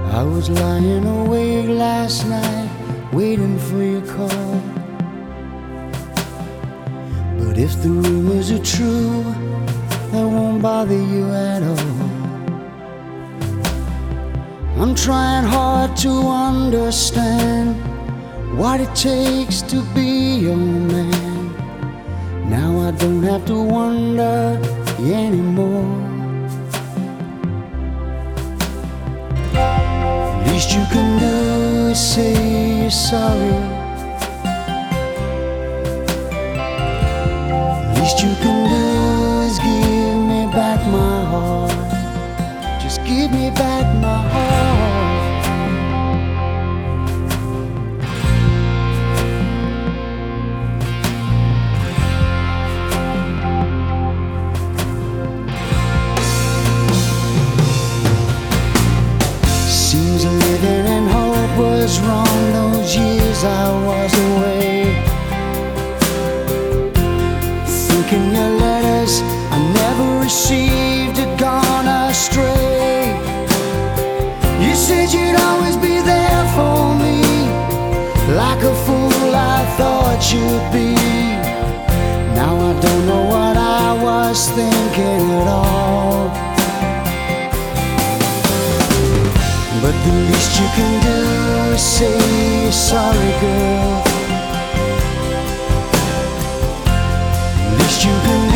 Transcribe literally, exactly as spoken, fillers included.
I was lying awake last night, waiting for your call. But if the rumors are true, that won't bother you at all. I'm trying hard to understand what it takes to be your man. Now I don't have to wonder anymore. Least you can do is say you're sorry. Least you can do is give me back my heart. Just give me back my heart. Seems living in hope was wrong those years I was away. Thinking your letters I never received had gone astray. You said you'd always be there for me, like a fool I thought you'd be. Now I don't know what I was thinking at all. But the least you can do is say you're sorry, girl. Least you can